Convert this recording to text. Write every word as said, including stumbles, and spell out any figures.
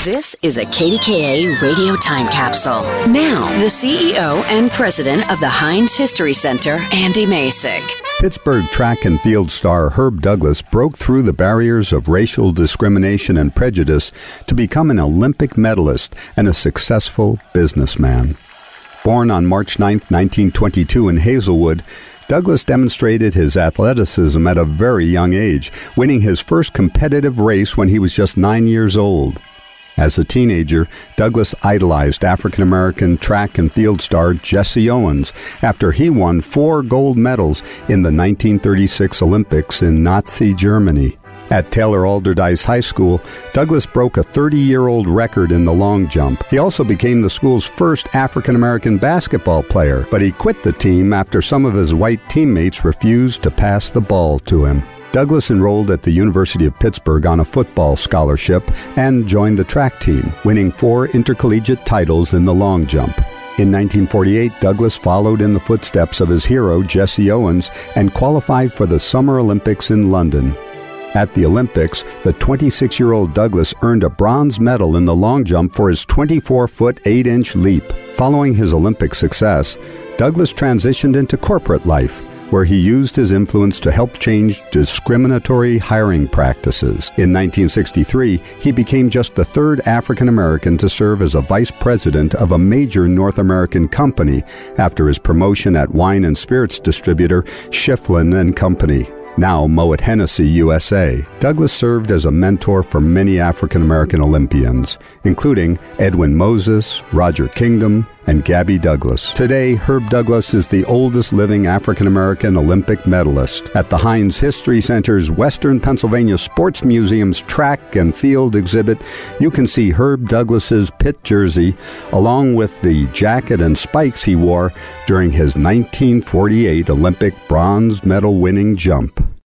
This is a K D K A radio time capsule. Now, the C E O and president of the Heinz History Center, Andy Masek. Pittsburgh track and field star Herb Douglas broke through the barriers of racial discrimination and prejudice to become an Olympic medalist and a successful businessman. Born on March ninth, nineteen twenty-two in Hazelwood, Douglas demonstrated his athleticism at a very young age, winning his first competitive race when he was just nine years old. As a teenager, Douglas idolized African-American track and field star Jesse Owens after he won four gold medals in the nineteen thirty-six Olympics in Nazi Germany. At Taylor Alderdice High School, Douglas broke a thirty-year-old record in the long jump. He also became the school's first African-American basketball player, but he quit the team after some of his white teammates refused to pass the ball to him. Douglas enrolled at the University of Pittsburgh on a football scholarship and joined the track team, winning four intercollegiate titles in the long jump. In nineteen forty-eight, Douglas followed in the footsteps of his hero, Jesse Owens, and qualified for the Summer Olympics in London. At the Olympics, the twenty-six-year-old Douglas earned a bronze medal in the long jump for his twenty-four foot eight inch leap. Following his Olympic success, Douglas transitioned into corporate life, where he used his influence to help change discriminatory hiring practices. In nineteen sixty-three, he became just the third African American to serve as a vice president of a major North American company after his promotion at wine and spirits distributor Schifflin and Company, now Moet Hennessy U S A. Douglas served as a mentor for many African American Olympians, including Edwin Moses, Roger Kingdom, and Gabby Douglas. Today, Herb Douglas is the oldest living African American Olympic medalist. At the Heinz History Center's Western Pennsylvania Sports Museum's track and field exhibit, you can see Herb Douglas's pit jersey, along with the jacket and spikes he wore during his nineteen forty-eight Olympic bronze medal winning jump.